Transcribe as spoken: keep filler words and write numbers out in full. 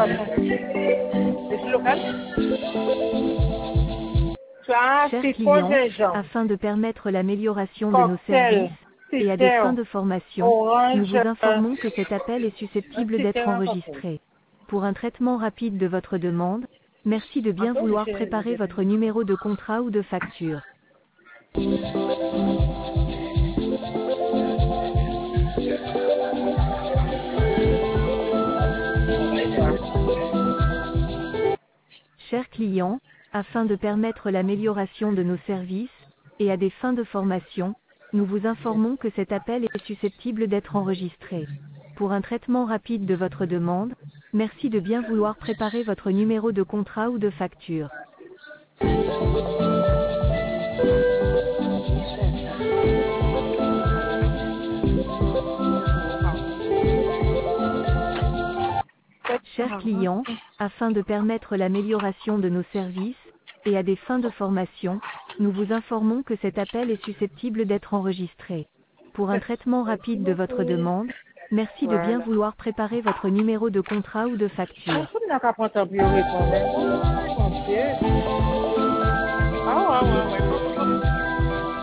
Chers clients, afin de permettre l'amélioration de nos services et à des fins de formation, nous vous informons que cet appel est susceptible d'être enregistré. Pour un traitement rapide de votre demande, merci de bien vouloir préparer votre numéro de contrat ou de facture. Chers clients, afin de permettre l'amélioration de nos services et à des fins de formation, nous vous informons que cet appel est susceptible d'être enregistré. Pour un traitement rapide de votre demande, merci de bien vouloir préparer votre numéro de contrat ou de facture. Chers clients, afin de permettre l'amélioration de nos services et à des fins de formation, nous vous informons que cet appel est susceptible d'être enregistré. Pour un traitement rapide de votre demande, merci de bien vouloir préparer votre numéro de contrat ou de facture. Ah,